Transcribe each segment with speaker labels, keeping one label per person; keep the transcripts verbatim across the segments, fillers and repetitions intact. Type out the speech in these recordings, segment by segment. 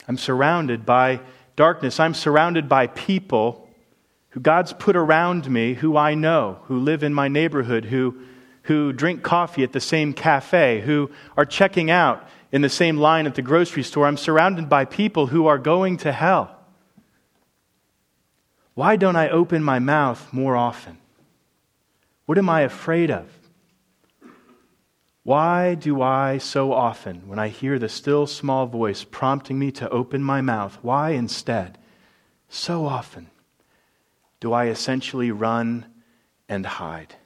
Speaker 1: I'm surrounded by darkness. I'm surrounded by people who God's put around me, who I know, who live in my neighborhood, who, who drink coffee at the same cafe, who are checking out in the same line at the grocery store. I'm surrounded by people who are going to hell. Why don't I open my mouth more often? What am I afraid of? Why do I so often, when I hear the still small voice prompting me to open my mouth, why instead, so often, do I essentially run and hide?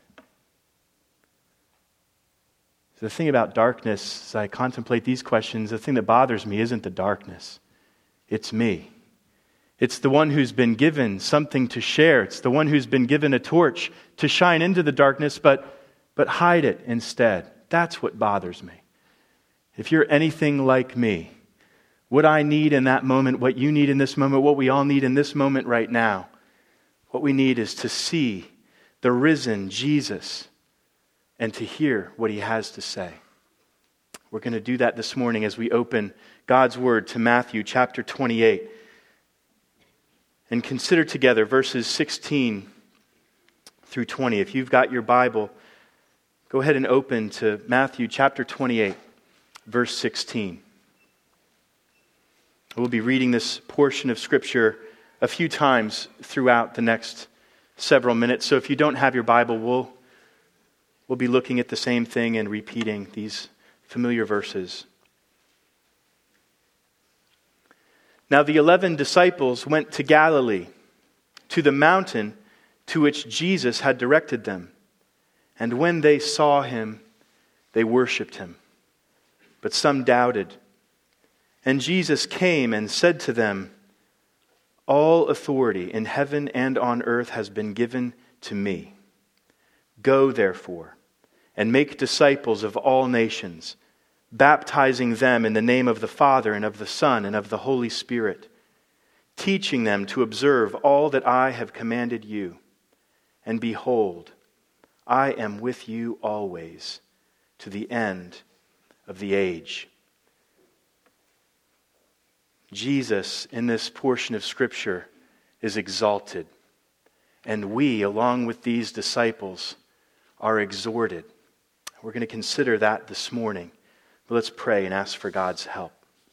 Speaker 1: The thing about darkness, as I contemplate these questions, the thing that bothers me isn't the darkness. It's me. It's the one who's been given something to share. It's the one who's been given a torch to shine into the darkness, but, but hide it instead. That's what bothers me. If you're anything like me, what I need in that moment, what you need in this moment, what we all need in this moment right now, what we need is to see the risen Jesus and to hear what he has to say. We're going to do that this morning as we open God's Word to Matthew chapter twenty-eight and consider together verses sixteen through twenty. If you've got your Bible, go ahead and open to Matthew chapter twenty-eight, verse sixteen. We'll be reading this portion of Scripture a few times throughout the next several minutes. So if you don't have your Bible, we'll, we'll be looking at the same thing and repeating these familiar verses. Now the eleven disciples went to Galilee, to the mountain to which Jesus had directed them. And when they saw him, they worshipped him. But some doubted. And Jesus came and said to them, "All authority in heaven and on earth has been given to me. Go, therefore, and make disciples of all nations, baptizing them in the name of the Father and of the Son and of the Holy Spirit, teaching them to observe all that I have commanded you. And behold, I am with you always, to the end of the age." Jesus, in this portion of Scripture, is exalted. And we, along with these disciples, are exhorted. We're going to consider that this morning. But let's pray and ask for God's help.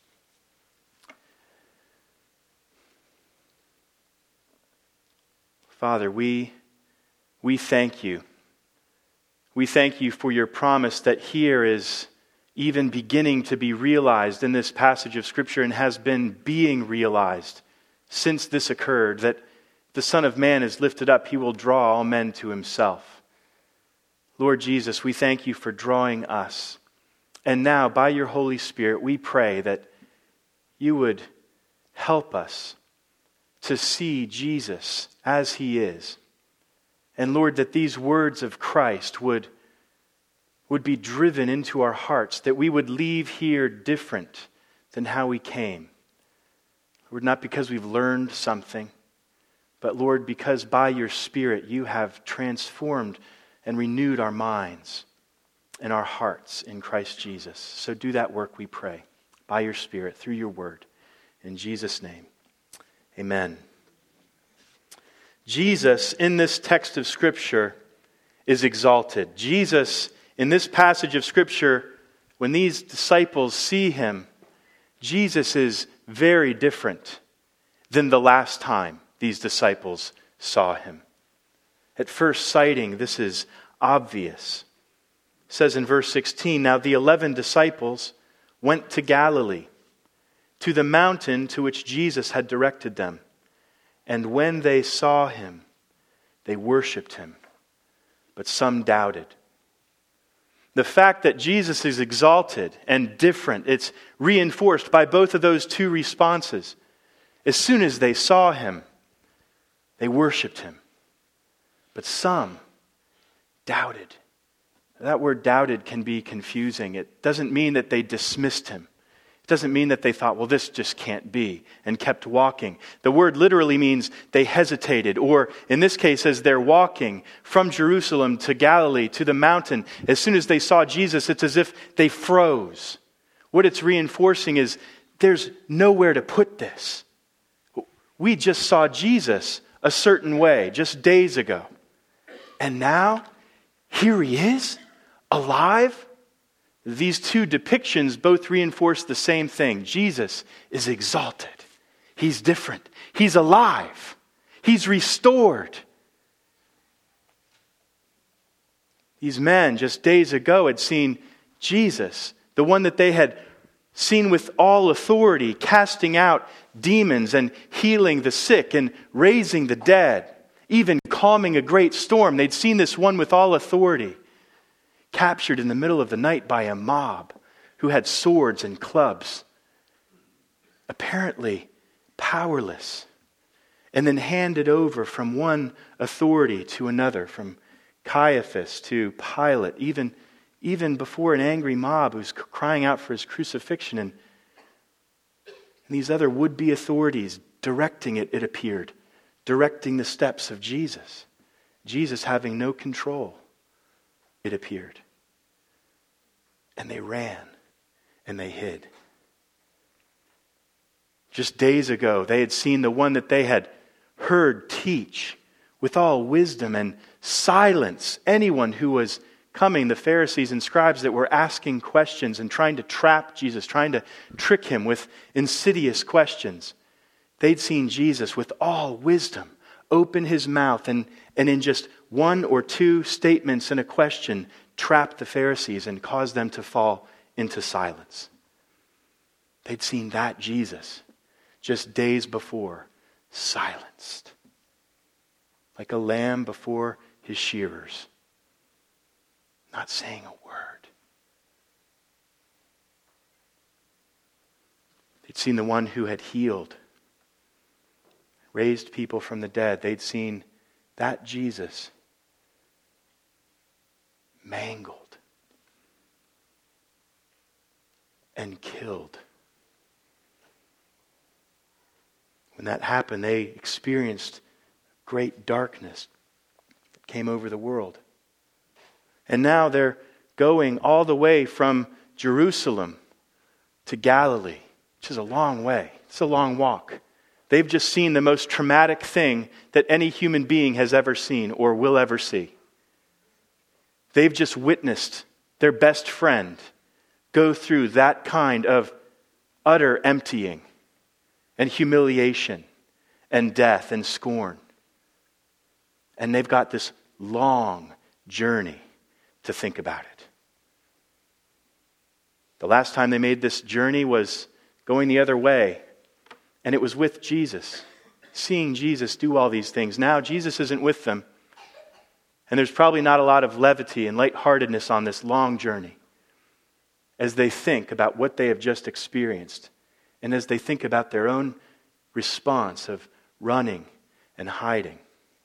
Speaker 1: Father, we, we thank you. We thank you for your promise that here is even beginning to be realized in this passage of Scripture and has been being realized since this occurred, that the Son of Man is lifted up, he will draw all men to himself. Lord Jesus, we thank you for drawing us. And now, by your Holy Spirit, we pray that you would help us to see Jesus as he is. And Lord, that these words of Christ would would be driven into our hearts, that we would leave here different than how we came. Lord, not because we've learned something, but Lord, because by your Spirit you have transformed and renewed our minds and our hearts in Christ Jesus. So do that work, we pray, by your Spirit, through your word. In Jesus' name, amen. Jesus, in this text of Scripture, is exalted. Jesus, in this passage of Scripture, when these disciples see him, Jesus is very different than the last time these disciples saw him. At first sighting, this is obvious. It says in verse sixteen, "Now the eleven disciples went to Galilee, to the mountain to which Jesus had directed them. And when they saw him, they worshipped him. But some doubted." The fact that Jesus is exalted and different, it's reinforced by both of those two responses. As soon as they saw him, they worshipped him. But some doubted. That word doubted can be confusing. It doesn't mean that they dismissed him. It doesn't mean that they thought, well, this just can't be, and kept walking. The word literally means they hesitated, or in this case, as they're walking from Jerusalem to Galilee, to the mountain, as soon as they saw Jesus, it's as if they froze. What it's reinforcing is there's nowhere to put this. We just saw Jesus a certain way just days ago. And now, here he is, alive. These two depictions both reinforce the same thing. Jesus is exalted. He's different. He's alive. He's restored. These men just days ago had seen Jesus, the one that they had seen with all authority, casting out demons and healing the sick and raising the dead, even calming a great storm. They'd seen this one with all authority, captured in the middle of the night by a mob who had swords and clubs, apparently powerless, and then handed over from one authority to another, from Caiaphas to Pilate, even, even before an angry mob who's crying out for his crucifixion, and, and these other would-be authorities directing it, it appeared, directing the steps of Jesus. Jesus having no control, it appeared. And they ran and they hid. Just days ago, they had seen the one that they had heard teach with all wisdom and silence anyone who was coming, the Pharisees and scribes that were asking questions and trying to trap Jesus, trying to trick him with insidious questions. They'd seen Jesus with all wisdom open his mouth and, and in just one or two statements and a question trap the Pharisees and cause them to fall into silence. They'd seen that Jesus just days before, silenced, like a lamb before his shearers, not saying a word. They'd seen the one who had healed, raised people from the dead. They'd seen that Jesus mangled and killed. When that happened, they experienced great darkness that came over the world. And now they're going all the way from Jerusalem to Galilee, which is a long way. It's a long walk. They've just seen the most traumatic thing that any human being has ever seen or will ever see. They've just witnessed their best friend go through that kind of utter emptying and humiliation and death and scorn. And they've got this long journey to think about it. The last time they made this journey was going the other way, and it was with Jesus, seeing Jesus do all these things. Now Jesus isn't with them, and there's probably not a lot of levity and lightheartedness on this long journey as they think about what they have just experienced and as they think about their own response of running and hiding.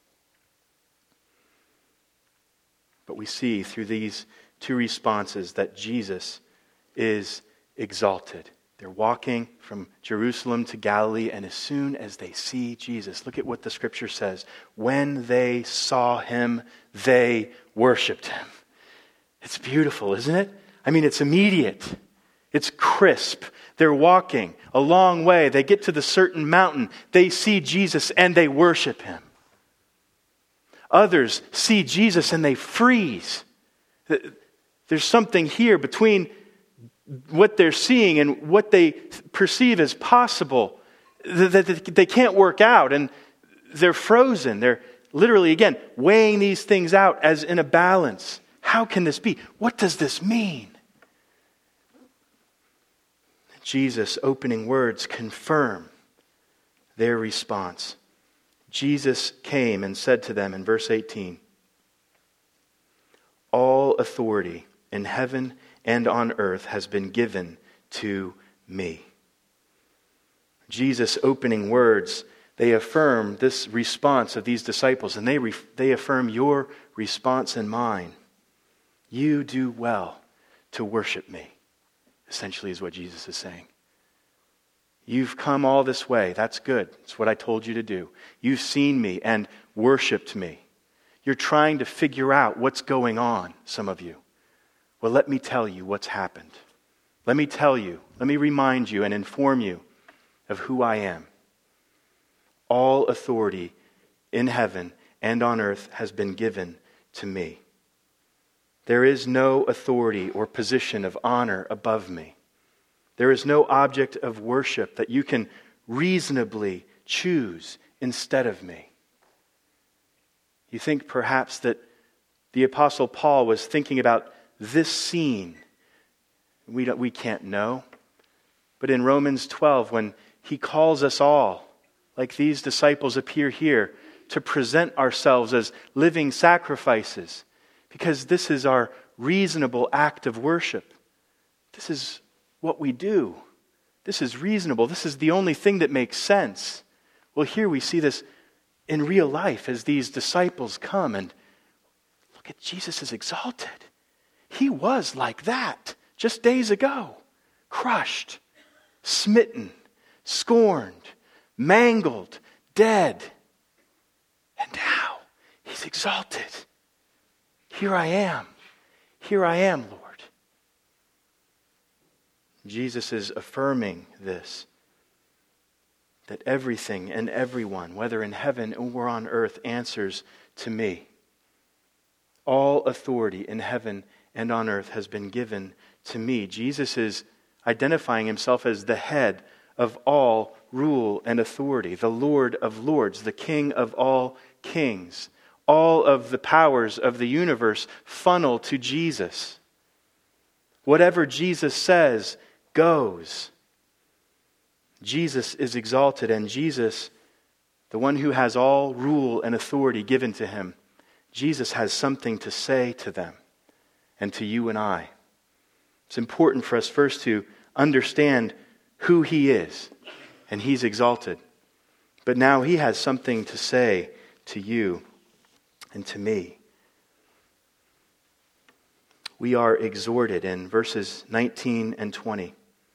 Speaker 1: But we see through these two responses that Jesus is exalted. They're walking from Jerusalem to Galilee, and as soon as they see Jesus, look at what the scripture says. When they saw him, they worshiped him. It's beautiful, isn't it? I mean, it's immediate. It's crisp. They're walking a long way. They get to the certain mountain. They see Jesus and they worship him. Others see Jesus and they freeze. There's something here between what they're seeing and what they perceive as possible that they can't work out, and they're frozen. They're literally, again, weighing these things out as in a balance. How can this be? What does this mean? Jesus' opening words confirm their response. Jesus came and said to them in verse eighteen, "All authority in heaven and on earth has been given to me." Jesus' opening words, they affirm this response of these disciples, and they re- they affirm your response and mine. You do well to worship me, essentially is what Jesus is saying. You've come all this way. That's good. It's what I told you to do. You've seen me and worshiped me. You're trying to figure out what's going on, some of you. Well, let me tell you what's happened. let me tell you, let me remind you and inform you of who I am. All authority in heaven and on earth has been given to me. There is no authority or position of honor above me. There is no object of worship that you can reasonably choose instead of me. You think perhaps that the Apostle Paul was thinking about this scene. We don't, we can't know. But in Romans twelve, when he calls us all, like these disciples appear here, to present ourselves as living sacrifices, because this is our reasonable act of worship. This is what we do. This is reasonable. This is the only thing that makes sense. Well, here we see this in real life as these disciples come and look at Jesus is exalted. He was like that just days ago. Crushed, smitten, scorned, mangled, dead. And now he's exalted. Here I am. Here I am, Lord. Jesus is affirming this, that everything and everyone, whether in heaven or on earth, answers to me. All authority in heaven and on earth has been given to me. Jesus is identifying himself as the head of all rule and authority, the Lord of lords, the King of all kings. All of the powers of the universe funnel to Jesus. Whatever Jesus says goes. Jesus is exalted, and Jesus, the one who has all rule and authority given to him, Jesus has something to say to them and to you and I. It's important for us first to understand who he is, and he's exalted. But now he has something to say to you and to me. We are exhorted in verses nineteen and twenty.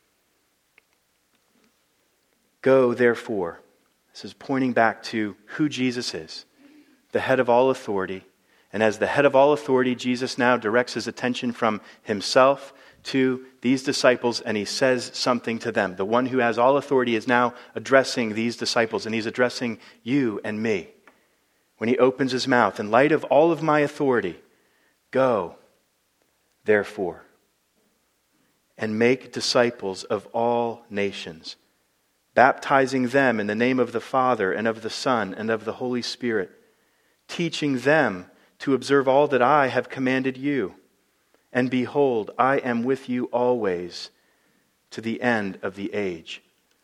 Speaker 1: Go, therefore. This is pointing back to who Jesus is, the head of all authority. And as the head of all authority, Jesus now directs his attention from himself to these disciples, and he says something to them. The one who has all authority is now addressing these disciples, and he's addressing you and me. When he opens his mouth, in light of all of my authority, go, therefore, and make disciples of all nations, baptizing them in the name of the Father and of the Son and of the Holy Spirit, teaching them to observe all that I have commanded you. And behold, I am with you always to the end of the age.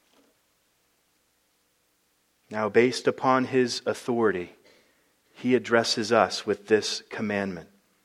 Speaker 1: Now, based upon his authority, he addresses us with this commandment.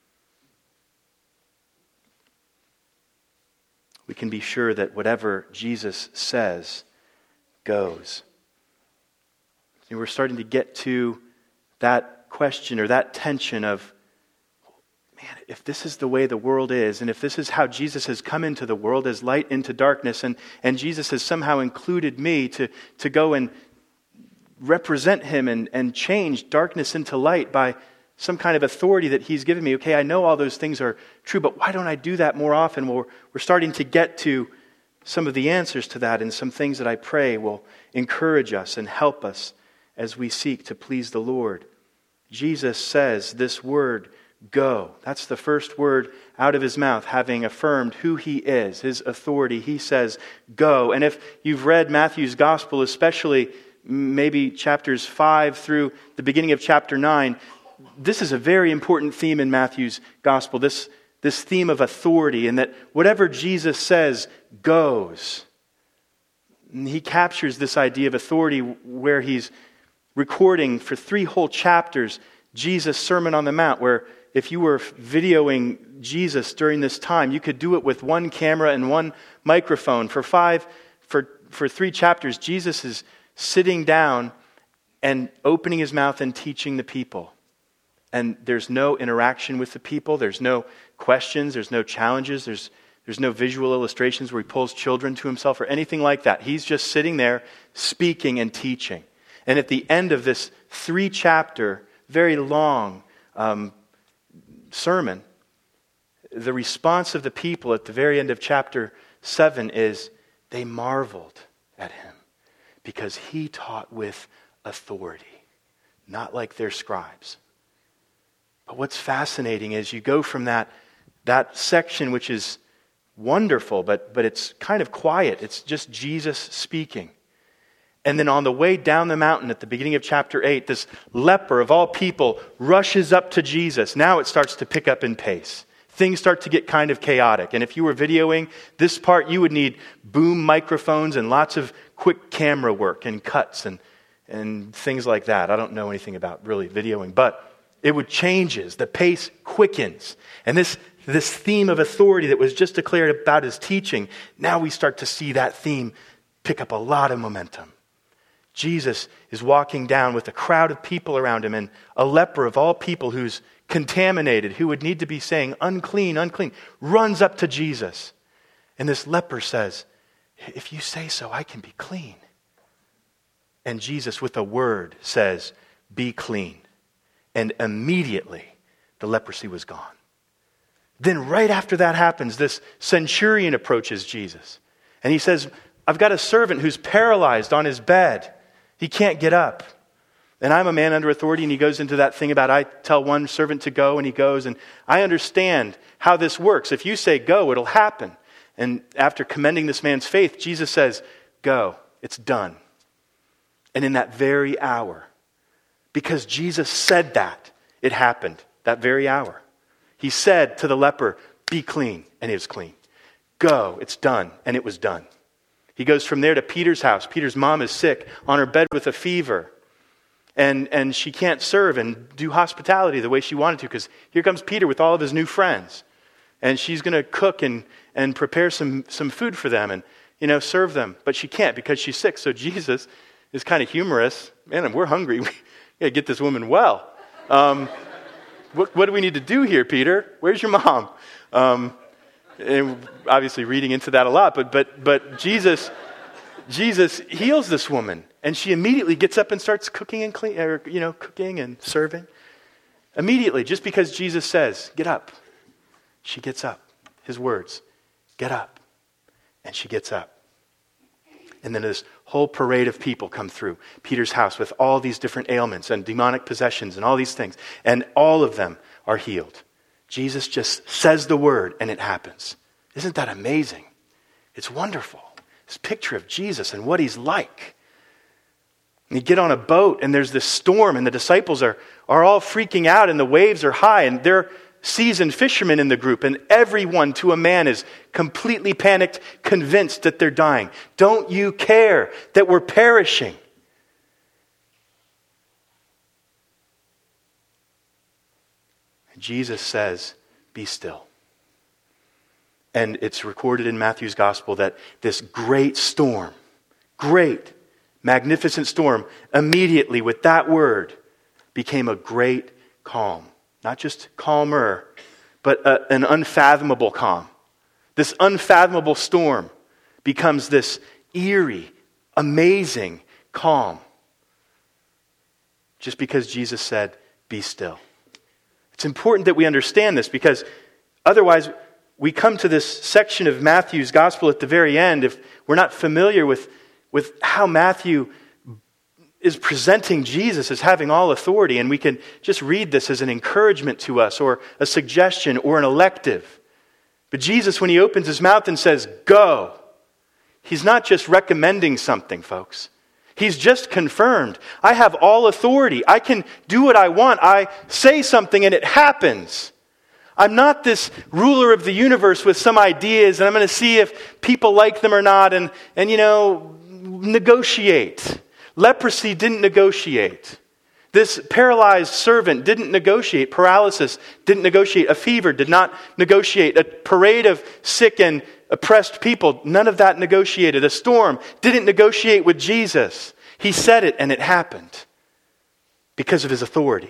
Speaker 1: We can be sure that whatever Jesus says goes. And we're starting to get to that question or that tension of, man, if this is the way the world is, and if this is how Jesus has come into the world as light into darkness, and, and Jesus has somehow included me to, to go and represent him and, and change darkness into light by some kind of authority that he's given me. Okay, I know all those things are true, but why don't I do that more often? Well, we're, we're starting to get to some of the answers to that, and some things that I pray will encourage us and help us as we seek to please the Lord. Jesus says this word, go. That's the first word out of his mouth, having affirmed who he is, his authority. He says, go. And if you've read Matthew's gospel, especially maybe chapters five through the beginning of chapter nine, this is a very important theme in Matthew's gospel, this, this theme of authority, and that whatever Jesus says goes. And he captures this idea of authority where he's recording for three whole chapters Jesus' Sermon on the Mount, where if you were videoing Jesus during this time, you could do it with one camera and one microphone. For five, for, for three chapters, Jesus is sitting down and opening his mouth and teaching the people. And there's no interaction with the people. There's no questions. There's no challenges. There's, there's no visual illustrations where he pulls children to himself or anything like that. He's just sitting there speaking and teaching. And at the end of this three-chapter, very long um, sermon, the response of the people at the very end of chapter seven is they marveled at him because he taught with authority, not like their scribes. But what's fascinating is you go from that, that section, which is wonderful, but, but it's kind of quiet. It's just Jesus speaking. And then on the way down the mountain at the beginning of chapter eight, this leper of all people rushes up to Jesus. Now it starts to pick up in pace. Things start to get kind of chaotic. And if you were videoing this part, you would need boom microphones and lots of quick camera work and cuts and, and things like that. I don't know anything about really videoing, but it would changes. The pace quickens. And this, this theme of authority that was just declared about his teaching, now we start to see that theme pick up a lot of momentum. Jesus is walking down with a crowd of people around him, and a leper of all people who's contaminated, who would need to be saying, unclean, unclean, runs up to Jesus. And this leper says, if you say so, I can be clean. And Jesus, with a word, says, be clean. And immediately, the leprosy was gone. Then right after that happens, this centurion approaches Jesus. And he says, I've got a servant who's paralyzed on his bed. He can't get up. And I'm a man under authority, and he goes into that thing about I tell one servant to go, and he goes, and I understand how this works. If you say go, it'll happen. And after commending this man's faith, Jesus says, go, it's done. And in that very hour, because Jesus said that, it happened that very hour. He said to the leper, be clean, and he was clean. Go, it's done, and it was done. He goes from there to Peter's house. Peter's mom is sick on her bed with a fever. And, and she can't serve and do hospitality the way she wanted to because here comes Peter with all of his new friends. And she's going to cook and, and prepare some, some food for them and, you know, serve them. But she can't because she's sick. So Jesus is kind of humorous. Man, we're hungry. We got to get this woman well. Um, what, what do we need to do here, Peter? Where's your mom? Um, and obviously reading into that a lot. But but but Jesus... Jesus heals this woman, and she immediately gets up and starts cooking and clean, or, you know, cooking and serving. Immediately, just because Jesus says, "Get up," she gets up. His words, "Get up," and she gets up. And then this whole parade of people come through Peter's house with all these different ailments and demonic possessions and all these things, and all of them are healed. Jesus just says the word, and it happens. Isn't that amazing? It's wonderful. This picture of Jesus and what he's like. And you get on a boat and there's this storm and the disciples are, are all freaking out and the waves are high and they're seasoned fishermen in the group and everyone to a man is completely panicked, convinced that they're dying. Don't you care that we're perishing? And Jesus says, be still. And it's recorded in Matthew's gospel that this great storm, great, magnificent storm, immediately with that word became a great calm. Not just calmer, but a, an unfathomable calm. This unfathomable storm becomes this eerie, amazing calm. Just because Jesus said, be still. It's important that we understand this because otherwise we come to this section of Matthew's gospel at the very end if we're not familiar with, with how Matthew is presenting Jesus as having all authority, and we can just read this as an encouragement to us or a suggestion or an elective. But Jesus, when he opens his mouth and says, go, he's not just recommending something, folks. He's just confirmed, I have all authority. I can do what I want. I say something and it happens. I'm not this ruler of the universe with some ideas and I'm going to see if people like them or not and, and you know, negotiate. Leprosy didn't negotiate. This paralyzed servant didn't negotiate. Paralysis didn't negotiate. A fever did not negotiate. A parade of sick and oppressed people, none of that negotiated. A storm didn't negotiate with Jesus. He said it and it happened because of his authority.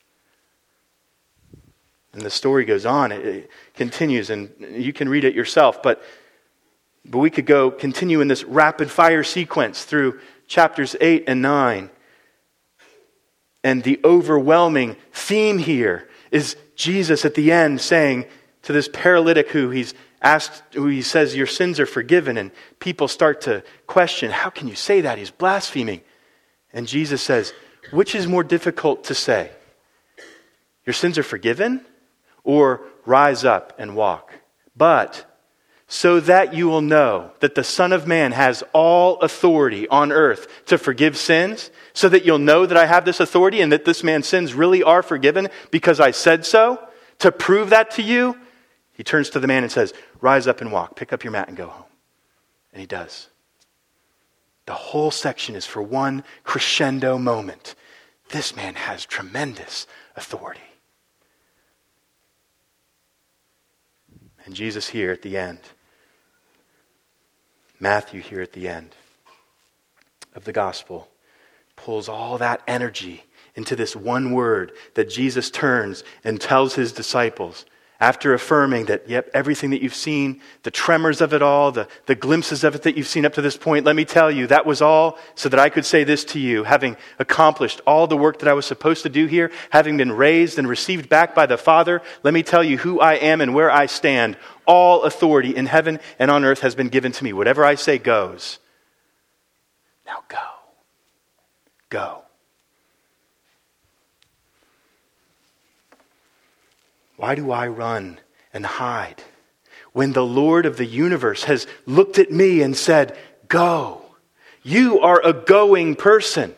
Speaker 1: And the story goes on, it continues, and you can read it yourself, but, but we could go continue in this rapid fire sequence through chapters eight and nine. And the overwhelming theme here is Jesus at the end saying to this paralytic who he's asked, he says, your sins are forgiven, and people start to question, how can you say that? He's blaspheming. And Jesus says, which is more difficult to say? Your sins are forgiven, or rise up and walk? But so that you will know that the Son of Man has all authority on earth to forgive sins, so that you'll know that I have this authority and that this man's sins really are forgiven because I said so, to prove that to you, he turns to the man and says, rise up and walk, pick up your mat and go home. And he does. The whole section is for one crescendo moment. This man has tremendous authority. And Jesus here at the end, Matthew here at the end of the gospel, pulls all that energy into this one word that Jesus turns and tells his disciples after affirming that, yep, everything that you've seen, the tremors of it all, the, the glimpses of it that you've seen up to this point, let me tell you, that was all so that I could say this to you, having accomplished all the work that I was supposed to do here, having been raised and received back by the Father, let me tell you who I am and where I stand. All authority in heaven and on earth has been given to me. Whatever I say goes. Now go. Go. Why do I run and hide when the Lord of the universe has looked at me and said, go. You are a going person.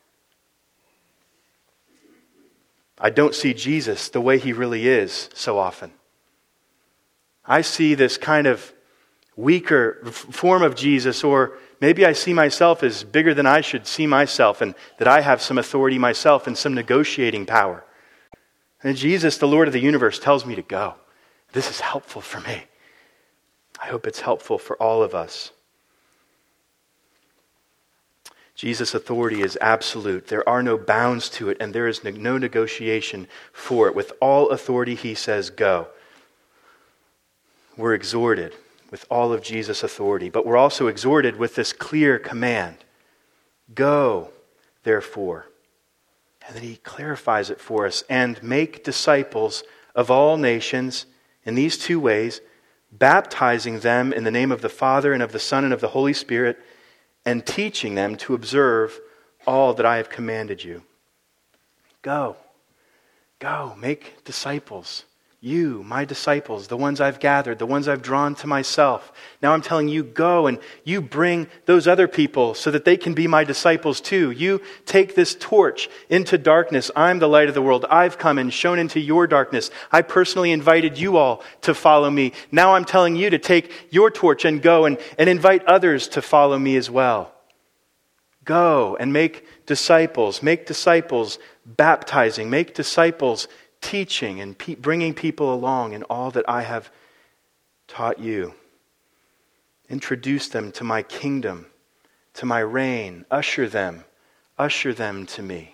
Speaker 1: I don't see Jesus the way he really is so often. I see this kind of weaker form of Jesus, or maybe I see myself as bigger than I should see myself, and that I have some authority myself and some negotiating power. And Jesus, the Lord of the universe, tells me to go. This is helpful for me. I hope it's helpful for all of us. Jesus' authority is absolute. There are no bounds to it, and there is no negotiation for it. With all authority, he says, go. We're exhorted with all of Jesus' authority, but we're also exhorted with this clear command. Go, therefore. And then he clarifies it for us. And make disciples of all nations in these two ways, baptizing them in the name of the Father and of the Son and of the Holy Spirit, and teaching them to observe all that I have commanded you. Go. Go. Make disciples. You, my disciples, the ones I've gathered, the ones I've drawn to myself. Now I'm telling you, go and you bring those other people so that they can be my disciples too. You take this torch into darkness. I'm the light of the world. I've come and shone into your darkness. I personally invited you all to follow me. Now I'm telling you to take your torch and go and, and invite others to follow me as well. Go and make disciples. Make disciples baptizing. Make disciples teaching and pe- bringing people along in all that I have taught you. Introduce them to my kingdom, to my reign. Usher them, usher them to me.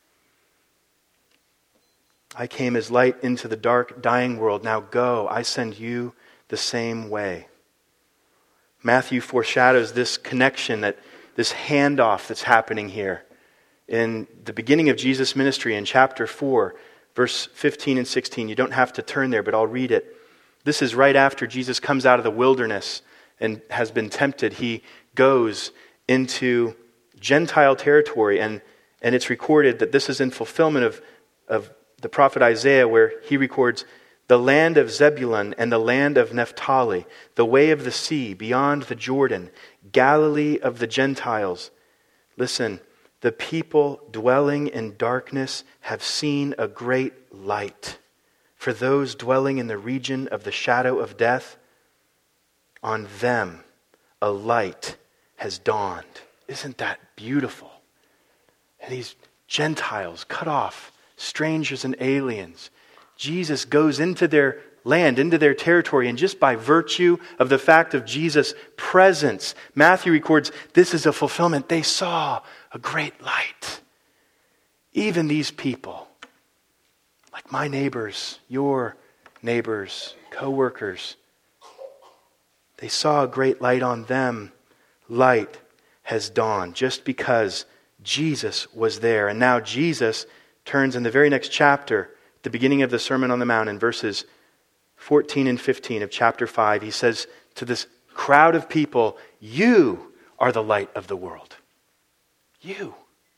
Speaker 1: I came as light into the dark, dying world. Now go, I send you the same way. Matthew foreshadows this connection, that this handoff that's happening here in the beginning of Jesus' ministry in chapter four. Verse fifteen and sixteen, you don't have to turn there, but I'll read it. This is right after Jesus comes out of the wilderness and has been tempted. He goes into Gentile territory, and, and it's recorded that this is in fulfillment of, of the prophet Isaiah, where he records, the land of Zebulun and the land of Naphtali, the way of the sea beyond the Jordan, Galilee of the Gentiles. Listen, the people dwelling in darkness have seen a great light. For those dwelling in the region of the shadow of death, on them a light has dawned. Isn't that beautiful? And these Gentiles cut off, strangers and aliens. Jesus goes into their land, into their territory, and just by virtue of the fact of Jesus' presence, Matthew records this is a fulfillment. They saw a great light. Even these people, like my neighbors, your neighbors, co-workers, they saw a great light on them. Light has dawned just because Jesus was there. And now Jesus turns in the very next chapter, the beginning of the Sermon on the Mount in verses fourteen and fifteen of chapter five, he says to this crowd of people, you are the light of the world. You.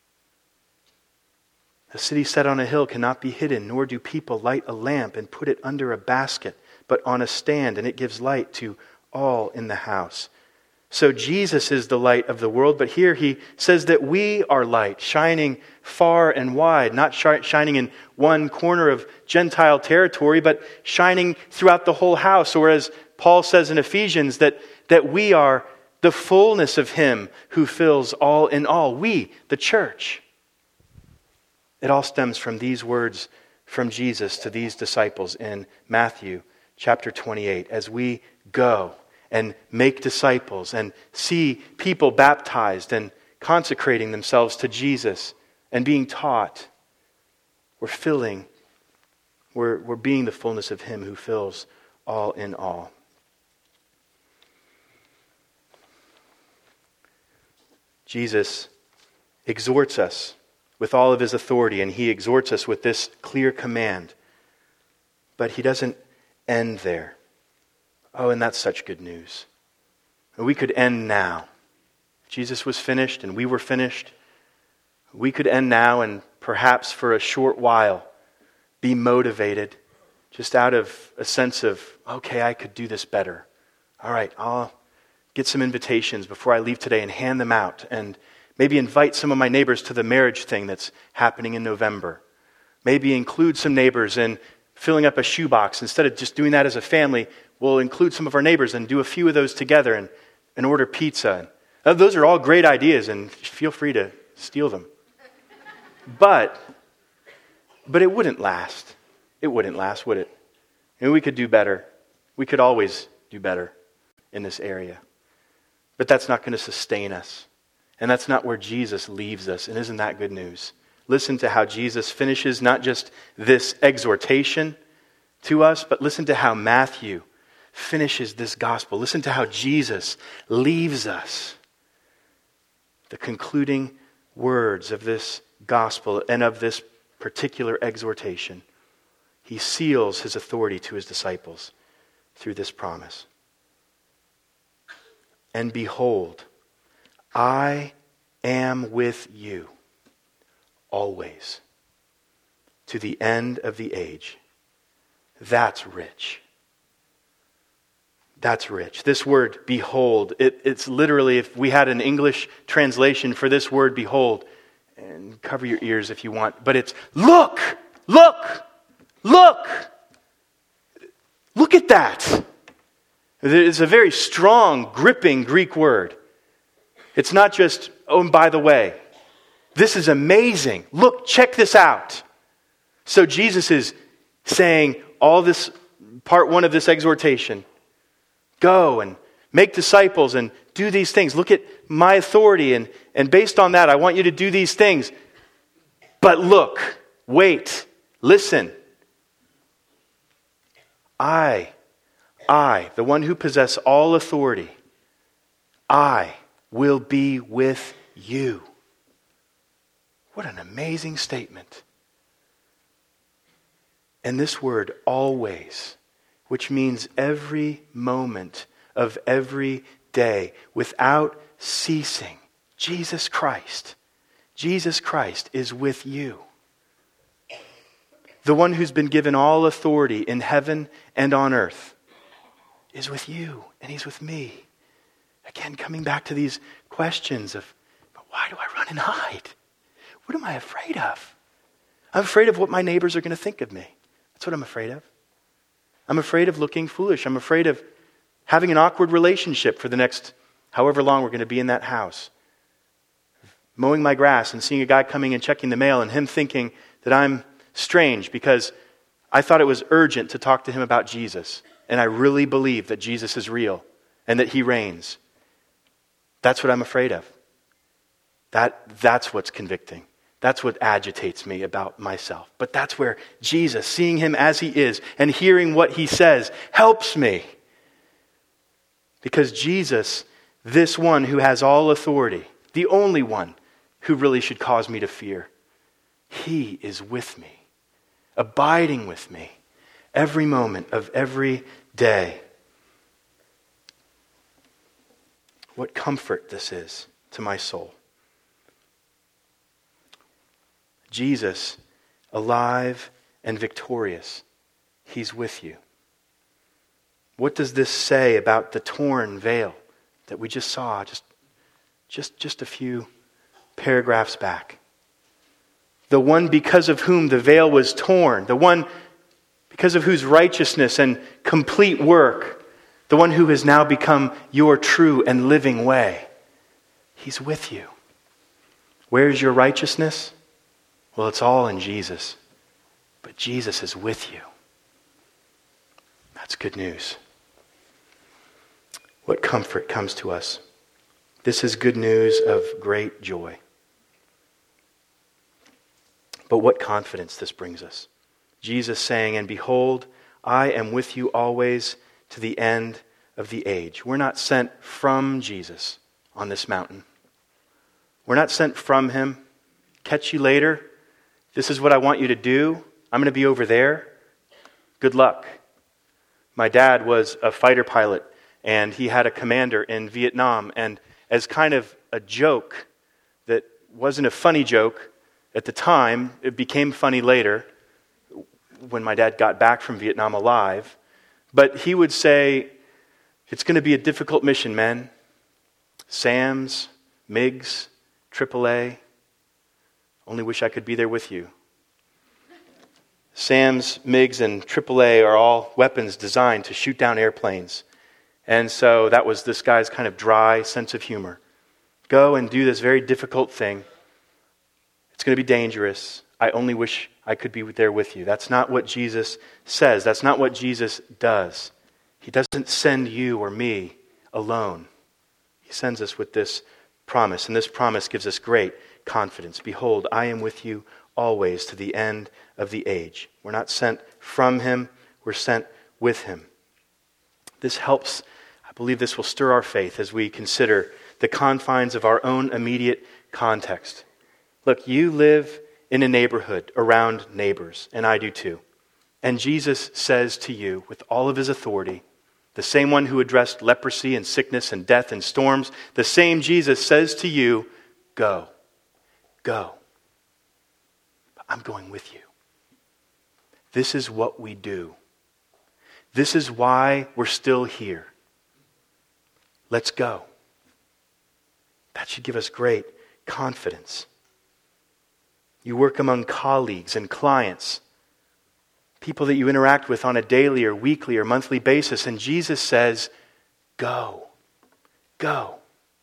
Speaker 1: A city set on a hill cannot be hidden, nor do people light a lamp and put it under a basket, but on a stand, and it gives light to all in the house. So Jesus is the light of the world, but here he says that we are light, shining far and wide, not sh- shining in one corner of Gentile territory, but shining throughout the whole house. Or as Paul says in Ephesians, that, that we are the fullness of him who fills all in all. We, the church. It all stems from these words from Jesus to these disciples in Matthew chapter twenty-eight. As we go and make disciples and see people baptized and consecrating themselves to Jesus and being taught, we're filling, we're, we're being the fullness of him who fills all in all. Jesus exhorts us with all of his authority, and he exhorts us with this clear command. But he doesn't end there. Oh, and that's such good news. We could end now. Jesus was finished and we were finished. We could end now and perhaps for a short while be motivated just out of a sense of, okay, I could do this better. All right, I'll get some invitations before I leave today and hand them out, and maybe invite some of my neighbors to the marriage thing that's happening in November. Maybe include some neighbors in filling up a shoebox. Instead of just doing that as a family, we'll include some of our neighbors and do a few of those together and, and order pizza. And those are all great ideas, and feel free to steal them. But, but it wouldn't last. It wouldn't last, would it? And we could do better. We could always do better in this area. But that's not going to sustain us. And that's not where Jesus leaves us. And isn't that good news? Listen to how Jesus finishes not just this exhortation to us, but listen to how Matthew finishes this gospel. Listen to how Jesus leaves us. The concluding words of this gospel and of this particular exhortation. He seals his authority to his disciples through this promise. And behold, I am with you always to the end of the age. That's rich. That's rich. This word, behold, it, it's literally, if we had an English translation for this word, behold, and cover your ears if you want, but it's look, look, look. Look at that. It's a very strong, gripping Greek word. It's not just, oh, and by the way, this is amazing. Look, check this out. So Jesus is saying all this, part one of this exhortation. Go and make disciples and do these things. Look at my authority, and, and based on that, I want you to do these things. But look, wait, listen. I, I, the one who possess all authority, I will be with you. What an amazing statement. And this word, always, which means every moment of every day, without ceasing. Jesus Christ, Jesus Christ is with you. The one who's been given all authority in heaven and on earth is with you, and he's with me. Again, coming back to these questions of, but why do I run and hide? What am I afraid of? I'm afraid of what my neighbors are going to think of me. That's what I'm afraid of. I'm afraid of looking foolish. I'm afraid of having an awkward relationship for the next however long we're going to be in that house. Mowing my grass and seeing a guy coming and checking the mail and him thinking that I'm strange because I thought it was urgent to talk to him about Jesus. And I really believe that Jesus is real and that he reigns. That's what I'm afraid of. That, that's what's convicting. That's what agitates me about myself. But that's where Jesus, seeing him as he is and hearing what he says, helps me. Because Jesus, this one who has all authority, the only one who really should cause me to fear, he is with me, abiding with me, every moment of every day. What comfort this is to my soul. Jesus, alive and victorious, He's with you. What does this say about the torn veil that we just saw just, just, just a few paragraphs back? The one because of whom the veil was torn, the one because of whose righteousness and complete work, the one who has now become your true and living way. He's with you. Where's your righteousness? Well, it's all in Jesus. But Jesus is with you. That's good news. What comfort comes to us. This is good news of great joy. But what confidence this brings us. Jesus saying, and behold, I am with you always to the end of the age. We're not sent from Jesus on this mountain. We're not sent from Him. Catch you later. This is what I want you to do. I'm going to be over there. Good luck. My dad was a fighter pilot, and he had a commander in Vietnam. And as kind of a joke that wasn't a funny joke at the time, it became funny later when my dad got back from Vietnam alive. But he would say, it's going to be a difficult mission, men. SAMs, MiGs, triple A. Only wish I could be there with you. SAMs, MiGs, and triple A are all weapons designed to shoot down airplanes. And so that was this guy's kind of dry sense of humor. Go and do this very difficult thing. It's going to be dangerous. I only wish I could be there with you. That's not what Jesus says. That's not what Jesus does. He doesn't send you or me alone. He sends us with this promise. And this promise gives us great confidence. Behold, I am with you always to the end of the age. We're not sent from Him. We're sent with Him. This helps. I believe this will stir our faith as we consider the confines of our own immediate context. Look, you live in a neighborhood around neighbors, and I do too. And Jesus says to you, with all of His authority, the same one who addressed leprosy and sickness and death and storms, the same Jesus says to you, go, go. I'm going with you. This is what we do. This is why we're still here. Let's go. That should give us great confidence. You work among colleagues and clients, people that you interact with on a daily or weekly or monthly basis, and Jesus says, go, go.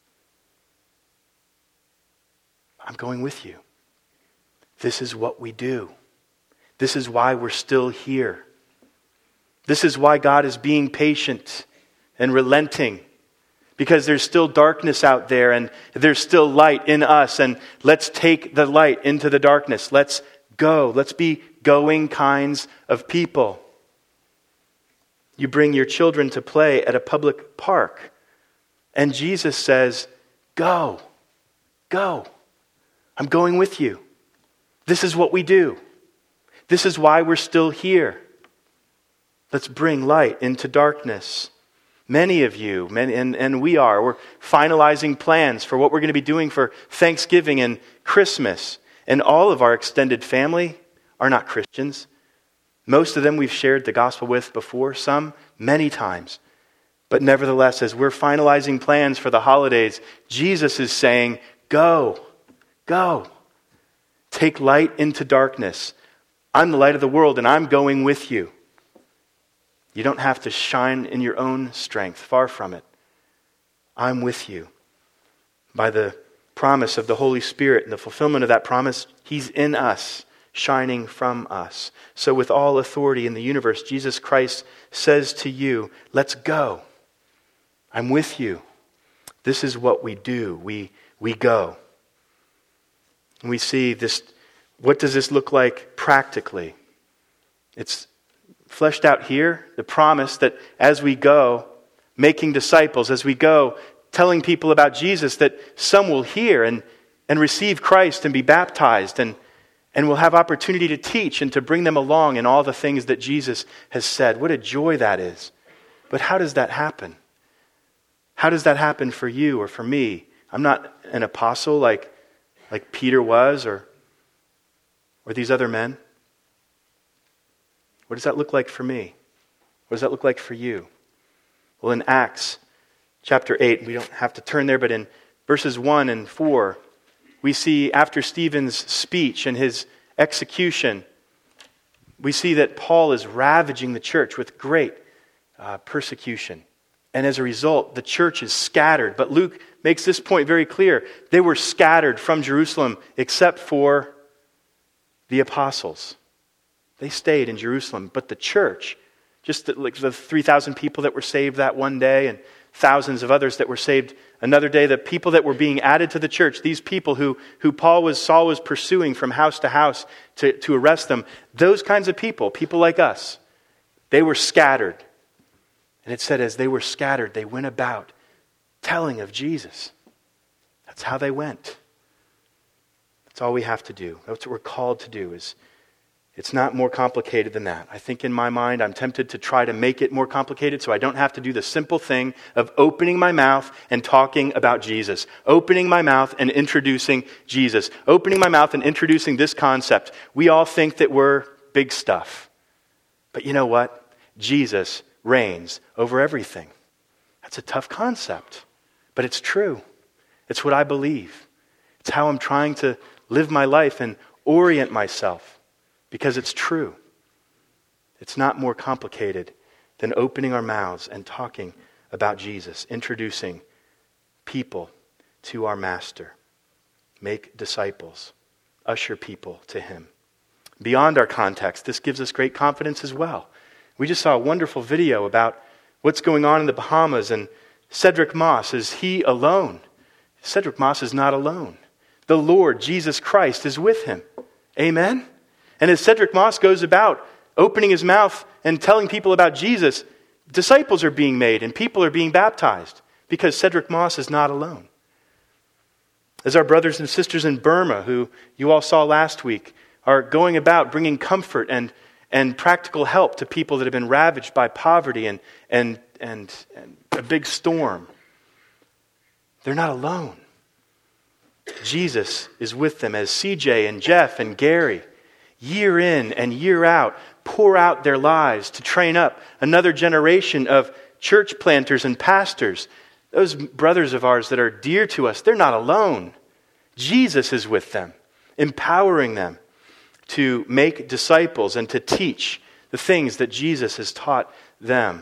Speaker 1: I'm going with you. This is what we do. This is why we're still here. This is why God is being patient and relenting. Because there's still darkness out there and there's still light in us. And let's take the light into the darkness. Let's go. Let's be going kinds of people. You bring your children to play at a public park. And Jesus says, go, go. I'm going with you. This is what we do. This is why we're still here. Let's bring light into darkness. Many of you, many, and, and we are, we're finalizing plans for what we're going to be doing for Thanksgiving and Christmas. And all of our extended family are not Christians. Most of them we've shared the gospel with before, some many times. But nevertheless, as we're finalizing plans for the holidays, Jesus is saying, go, go. Take light into darkness. I'm the light of the world and I'm going with you. You don't have to shine in your own strength. Far from it. I'm with you. By the promise of the Holy Spirit and the fulfillment of that promise, He's in us, shining from us. So with all authority in the universe, Jesus Christ says to you, let's go. I'm with you. This is what we do. We, we go. And we see this. What does this look like practically? It's fleshed out here, the promise that as we go, making disciples, as we go, telling people about Jesus, that some will hear and, and receive Christ and be baptized and, and we'll have opportunity to teach and to bring them along in all the things that Jesus has said. What a joy that is. But how does that happen? How does that happen for you or for me? I'm not an apostle like, like Peter was or, or these other men. What does that look like for me? What does that look like for you? Well, in Acts chapter eight, we don't have to turn there, but in verses one and four, we see after Stephen's speech and his execution, we see that Paul is ravaging the church with great uh, persecution. And as a result, the church is scattered. But Luke makes this point very clear. They were scattered from Jerusalem except for the apostles. They stayed in Jerusalem. But the church, just the, like the three thousand people that were saved that one day and thousands of others that were saved another day, the people that were being added to the church, these people who, who Paul was, Saul was pursuing from house to house to, to arrest them, those kinds of people, people like us, they were scattered. And it said as they were scattered, they went about telling of Jesus. That's how they went. That's all we have to do. That's what we're called to do. Is It's not more complicated than that. I think in my mind, I'm tempted to try to make it more complicated so I don't have to do the simple thing of opening my mouth and talking about Jesus. Opening my mouth and introducing Jesus. Opening my mouth and introducing this concept. We all think that we're big stuff. But you know what? Jesus reigns over everything. That's a tough concept, but it's true. It's what I believe. It's how I'm trying to live my life and orient myself because it's true. It's not more complicated than opening our mouths and talking about Jesus, introducing people to our Master. Make disciples, usher people to Him. Beyond our context, this gives us great confidence as well. We just saw a wonderful video about what's going on in the Bahamas, and Cedric Moss, is he alone? Cedric Moss is not alone. The Lord, Jesus Christ, is with him. Amen? And as Cedric Moss goes about opening his mouth and telling people about Jesus, disciples are being made and people are being baptized because Cedric Moss is not alone. As our brothers and sisters in Burma, who you all saw last week, are going about bringing comfort and and practical help to people that have been ravaged by poverty and, and, and, and a big storm. They're not alone. Jesus is with them as C J and Jeff and Gary, year in and year out, pour out their lives to train up another generation of church planters and pastors. Those brothers of ours that are dear to us, they're not alone. Jesus is with them, empowering them to make disciples and to teach the things that Jesus has taught them.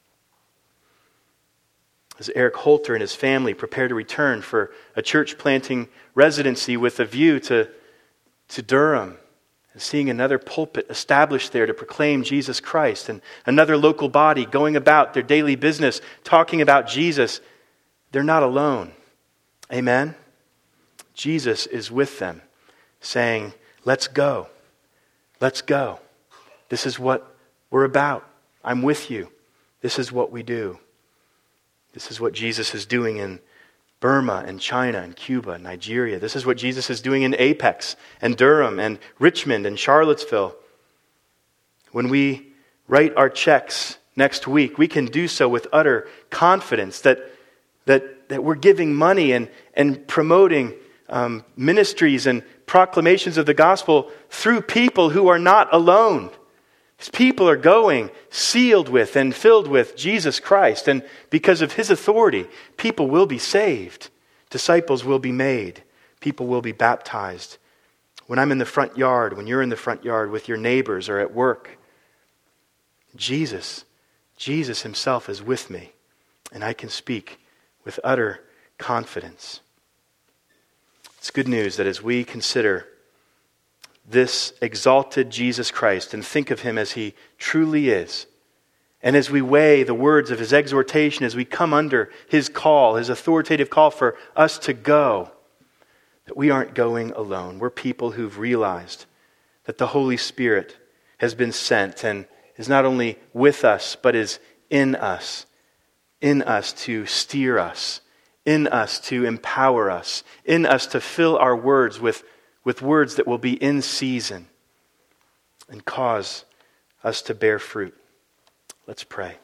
Speaker 1: As Eric Holter and his family prepare to return for a church planting residency with a view to, to Durham, and seeing another pulpit established there to proclaim Jesus Christ, and another local body going about their daily business talking about Jesus, they're not alone. Amen? Jesus is with them, saying, let's go. Let's go. This is what we're about. I'm with you. This is what we do. This is what Jesus is doing in Burma and China and Cuba and Nigeria. This is what Jesus is doing in Apex and Durham and Richmond and Charlottesville. When we write our checks next week, we can do so with utter confidence that that, that we're giving money and, and promoting um, ministries and proclamations of the gospel through people who are not alone. These people are going sealed with and filled with Jesus Christ. And because of His authority, people will be saved. Disciples will be made. People will be baptized. When I'm in the front yard, when you're in the front yard with your neighbors or at work, Jesus, Jesus Himself is with me. And I can speak with utter confidence. It's good news that as we consider this exalted Jesus Christ and think of Him as He truly is, and as we weigh the words of His exhortation, as we come under His call, His authoritative call for us to go, that we aren't going alone. We're people who've realized that the Holy Spirit has been sent and is not only with us, but is in us, in us to steer us, in us to empower us, in us to fill our words with, with words that will be in season and cause us to bear fruit. Let's pray.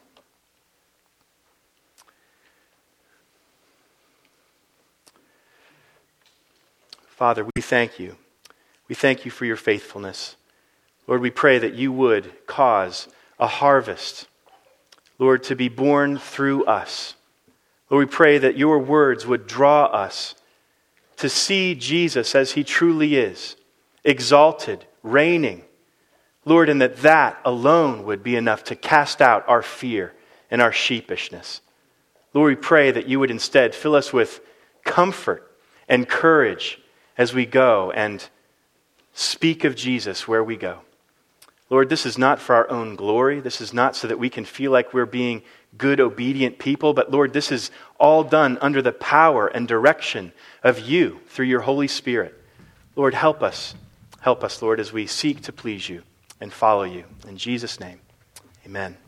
Speaker 1: Father, we thank you. We thank you for your faithfulness. Lord, we pray that you would cause a harvest, Lord, to be born through us. Lord, we pray that your words would draw us to see Jesus as he truly is, exalted, reigning. Lord, and that that alone would be enough to cast out our fear and our sheepishness. Lord, we pray that you would instead fill us with comfort and courage as we go and speak of Jesus where we go. Lord, this is not for our own glory. This is not so that we can feel like we're being good, obedient people. But Lord, this is all done under the power and direction of you through your Holy Spirit. Lord, help us. Help us, Lord, as we seek to please you and follow you. In Jesus' name, amen.